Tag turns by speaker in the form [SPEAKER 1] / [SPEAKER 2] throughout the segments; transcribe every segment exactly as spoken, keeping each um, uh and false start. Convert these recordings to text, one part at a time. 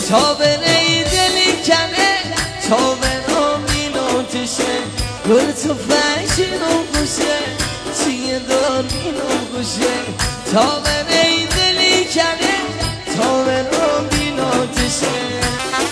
[SPEAKER 1] تا بره دلی کنه تا بره مینو تشه گل تو فشنو خوشه چیه دار مینو خوشه تا بره دلی کنه تا بره مینو تشه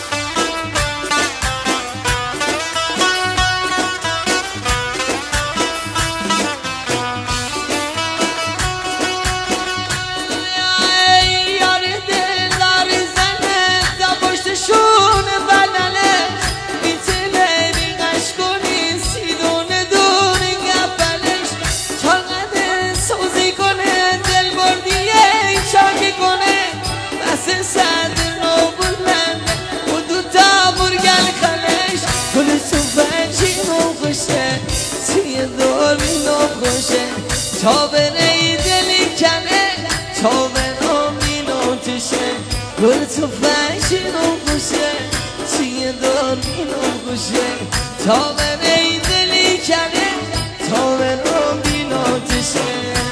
[SPEAKER 1] تا بره دلی کنه تا بره مینو تشه گل تو فشنو خوشه چیه دار مینو خوشه تا